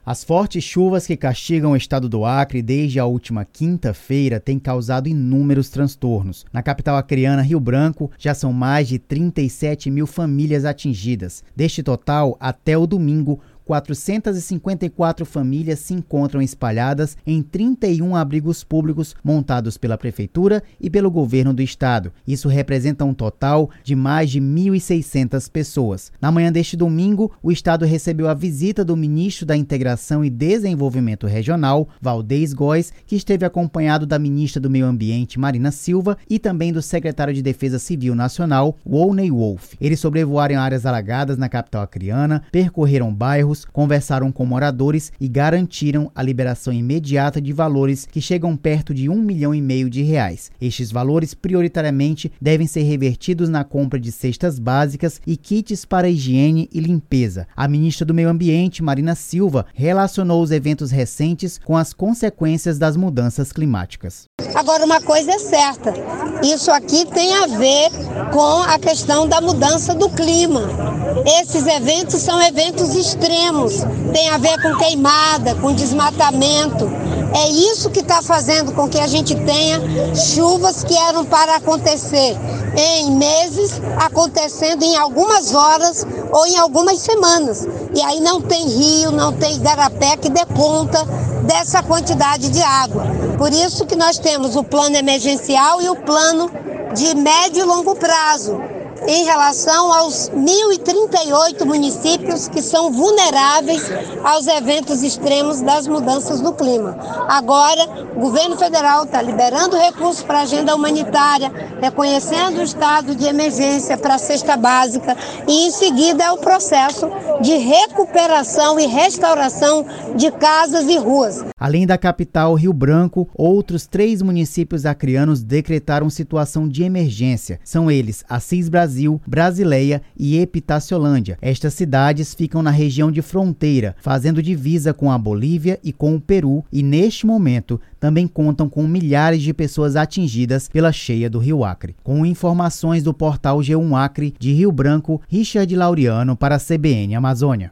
As fortes chuvas que castigam o estado do Acre desde a última quinta-feira têm causado inúmeros transtornos. Na capital acreana, Rio Branco, já são mais de 37 mil famílias atingidas. Deste total, até o domingo, 454 famílias se encontram espalhadas em 31 abrigos públicos montados pela Prefeitura e pelo governo do estado. Isso representa um total de mais de 1.600 pessoas. Na manhã deste domingo, o estado recebeu a visita do ministro da Integração e Desenvolvimento Regional, Valdez Góes, que esteve acompanhado da ministra do Meio Ambiente, Marina Silva, e também do secretário de Defesa Civil Nacional, Wolney Wolff. Eles sobrevoaram áreas alagadas na capital acreana, percorreram bairros, conversaram com moradores e garantiram a liberação imediata de valores que chegam perto de R$1,5 milhão de reais. Estes valores, prioritariamente, devem ser revertidos na compra de cestas básicas e kits para higiene e limpeza. A ministra do Meio Ambiente, Marina Silva, relacionou os eventos recentes com as consequências das mudanças climáticas. Agora, uma coisa é certa, isso aqui tem a ver com a questão da mudança do clima. Esses eventos são eventos extremos, tem a ver com queimada, com desmatamento. É isso que está fazendo com que a gente tenha chuvas que eram para acontecer em meses, acontecendo em algumas horas ou em algumas semanas. E aí não tem rio, não tem igarapé que dê conta dessa quantidade de água. Por isso que nós temos o plano emergencial e o plano de médio e longo prazo, em relação aos 1.038 municípios que são vulneráveis aos eventos extremos das mudanças do clima. Agora, o governo federal está liberando recursos para a agenda humanitária, reconhecendo o estado de emergência para a cesta básica e, em seguida, é o processo de recuperação e restauração de casas e ruas. Além da capital, Rio Branco, outros 3 municípios acreanos decretaram situação de emergência. São eles Assis Brasil, Brasileia e Epitaciolândia. Estas cidades ficam na região de fronteira, fazendo divisa com a Bolívia e com o Peru, e neste momento também contam com milhares de pessoas atingidas pela cheia do Rio Acre. Com informações do portal G1 Acre, de Rio Branco, Richard Laureano para a CBN Amazônia.